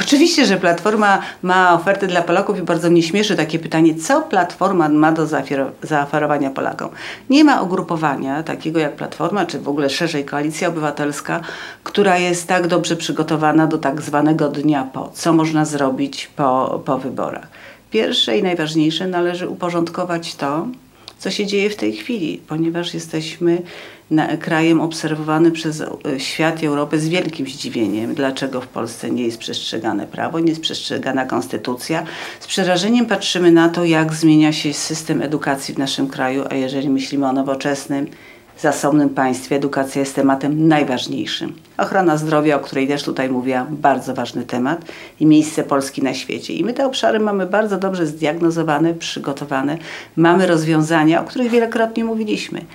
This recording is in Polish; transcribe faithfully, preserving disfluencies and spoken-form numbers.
Oczywiście, że Platforma ma ofertę dla Polaków i bardzo mnie śmieszy takie pytanie, co Platforma ma do zaoferowania Polakom. Nie ma ugrupowania takiego jak Platforma, czy w ogóle szerzej Koalicja Obywatelska, która jest tak dobrze przygotowana do tak zwanego dnia po. Co można zrobić po, po wyborach? Pierwsze i najważniejsze, należy uporządkować to, co się dzieje w tej chwili, ponieważ jesteśmy na, krajem obserwowany przez świat i Europę z wielkim zdziwieniem, dlaczego w Polsce nie jest przestrzegane prawo, nie jest przestrzegana konstytucja. Z przerażeniem patrzymy na to, jak zmienia się system edukacji w naszym kraju, a jeżeli myślimy o nowoczesnym, zasobnym państwie, edukacja jest tematem najważniejszym. Ochrona zdrowia, o której też tutaj mówiłam, bardzo ważny temat i miejsce Polski na świecie. I my te obszary mamy bardzo dobrze zdiagnozowane, przygotowane. Mamy rozwiązania, o których wielokrotnie mówiliśmy.